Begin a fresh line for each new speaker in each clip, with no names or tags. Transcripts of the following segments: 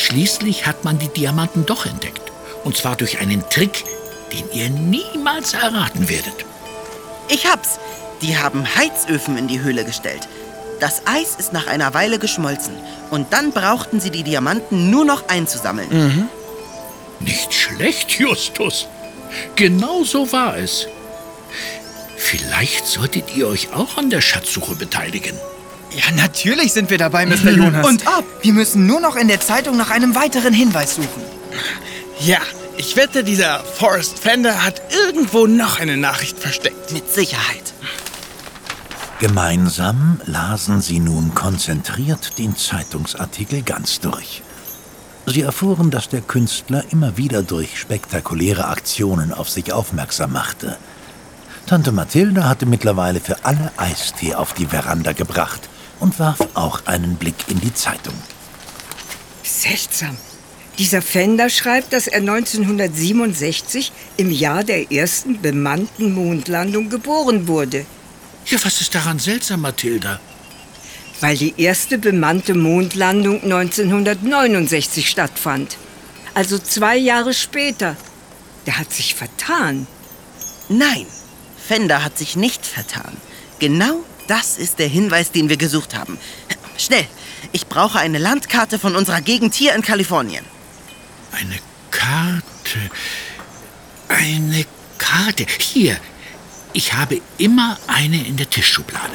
Schließlich hat man die Diamanten doch entdeckt. Und zwar durch einen Trick, den ihr niemals erraten werdet.
Ich hab's. Die haben Heizöfen in die Höhle gestellt. Das Eis ist nach einer Weile geschmolzen. Und dann brauchten sie die Diamanten nur noch einzusammeln.
Nicht schlecht, Justus. Genau so war es. Vielleicht solltet ihr euch auch an der Schatzsuche beteiligen.
Ja, natürlich sind wir dabei, Mr. Jonas.
Und ab!
Wir müssen nur noch in der Zeitung nach einem weiteren Hinweis suchen.
Ja, ich wette, dieser Forrest Fender hat irgendwo noch eine Nachricht versteckt.
Mit Sicherheit.
Gemeinsam lasen sie nun konzentriert den Zeitungsartikel ganz durch. Sie erfuhren, dass der Künstler immer wieder durch spektakuläre Aktionen auf sich aufmerksam machte. Tante Mathilda hatte mittlerweile für alle Eistee auf die Veranda gebracht und warf auch einen Blick in die Zeitung.
Seltsam. Dieser Fender schreibt, dass er 1967 im Jahr der ersten bemannten Mondlandung geboren wurde.
Ja, was ist daran seltsam, Mathilda?
Weil die erste bemannte Mondlandung 1969 stattfand. Also 2 Jahre später. Der hat sich vertan.
Nein, Fender hat sich nicht vertan. Genau das ist der Hinweis, den wir gesucht haben. Schnell, ich brauche eine Landkarte von unserer Gegend hier in Kalifornien.
Eine Karte. Eine Karte. Hier. Ich habe immer eine in der Tischschublade.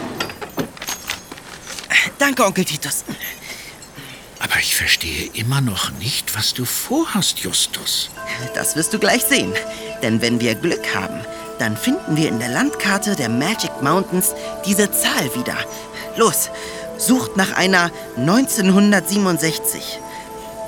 Danke, Onkel Titus.
Aber ich verstehe immer noch nicht, was du vorhast, Justus.
Das wirst du gleich sehen. Denn wenn wir Glück haben, dann finden wir in der Landkarte der Magic Mountains diese Zahl wieder. Los, sucht nach einer 1967.